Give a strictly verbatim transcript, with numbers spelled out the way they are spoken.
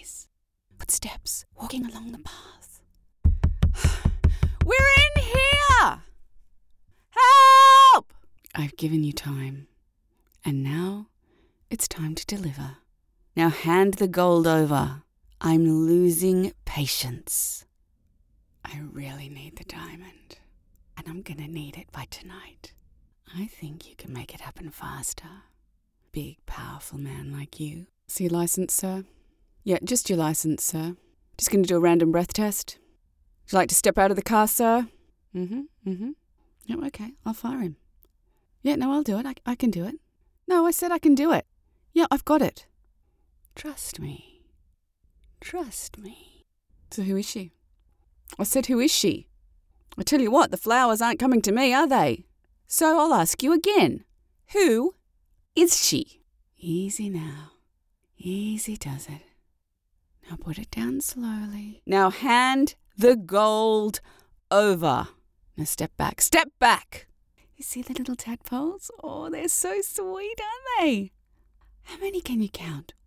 noise. Footsteps walking along the path. We're in here! Help! I've given you time. And now it's time to deliver. Now hand the gold over. I'm losing patience. I really need the diamond. And I'm gonna need it by tonight. I think you can make it happen faster. Big, powerful man like you. See your license, sir? Yeah, just your license, sir. Just gonna do a random breath test. Would you like to step out of the car, sir? Mm-hmm, mm-hmm. Yeah, okay, I'll fire him. Yeah, no, I'll do it. I, I can do it. No, I said I can do it. Yeah, I've got it. Trust me. Trust me. So who is she? I said, who is she? I tell you what, the flowers aren't coming to me, are they? So I'll ask you again. Who is she? Easy now. Easy does it. Now put it down slowly. Now hand the gold over. Now step back. Step back! You see the little tadpoles? Oh, they're so sweet, aren't they? How many can you count?